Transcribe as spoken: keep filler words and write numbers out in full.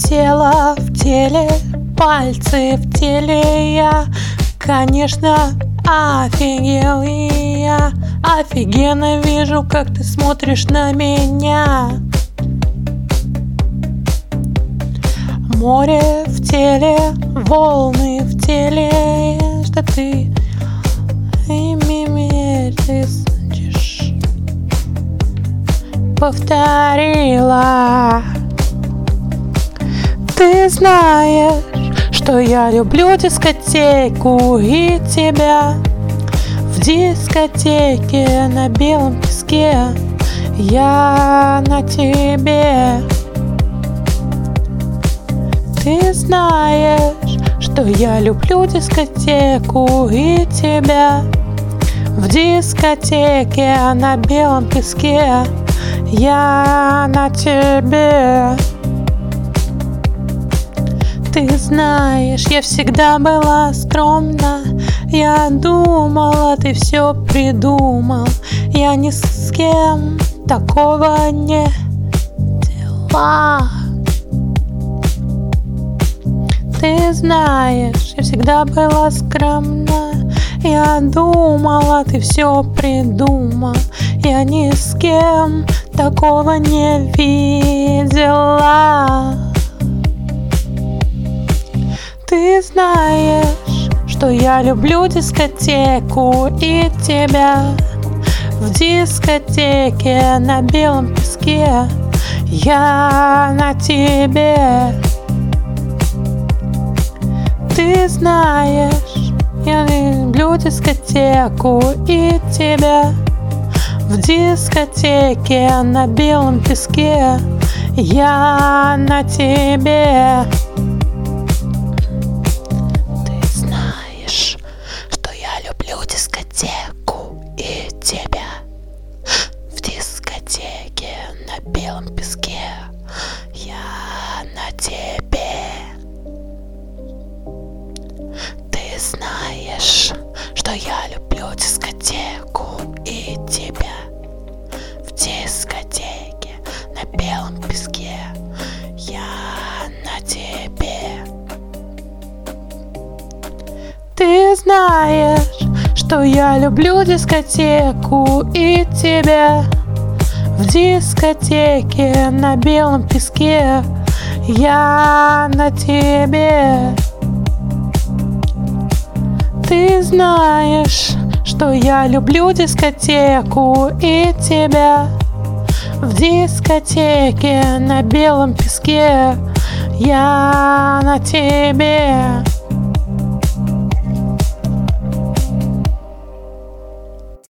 Тело в теле, пальцы в теле, я, конечно, офигел. И я офигенно вижу, как ты смотришь на меня. Море в теле, волны в теле, что ты ими ты слышишь, повторила. Ты знаешь, что я люблю дискотеку и тебя. В дискотеке на белом песке я на тебе. Ты знаешь, что я люблю дискотеку и тебя. В дискотеке на белом песке я на тебе. Ты знаешь, я всегда была скромна. Я думала, ты все придумал. Я ни с кем такого не делала. Ты знаешь, я всегда была скромна. Я думала, ты все придумал. Я ни с кем такого не видела. Ты знаешь, что я люблю дискотеку и тебя. В дискотеке на белом песке я на тебе. Ты знаешь, я люблю дискотеку и тебя. В дискотеке на белом песке я на тебе. Люблю дискотеку и тебя. В дискотеке на белом песке я на тебе. Ты знаешь, что я люблю дискотеку и тебя. В дискотеке на белом песке я на тебе. Ты знаешь, что я люблю дискотеку и тебя. В дискотеке на белом песке я на тебе. Ты знаешь, что я люблю дискотеку и тебя. В дискотеке на белом песке я на тебе.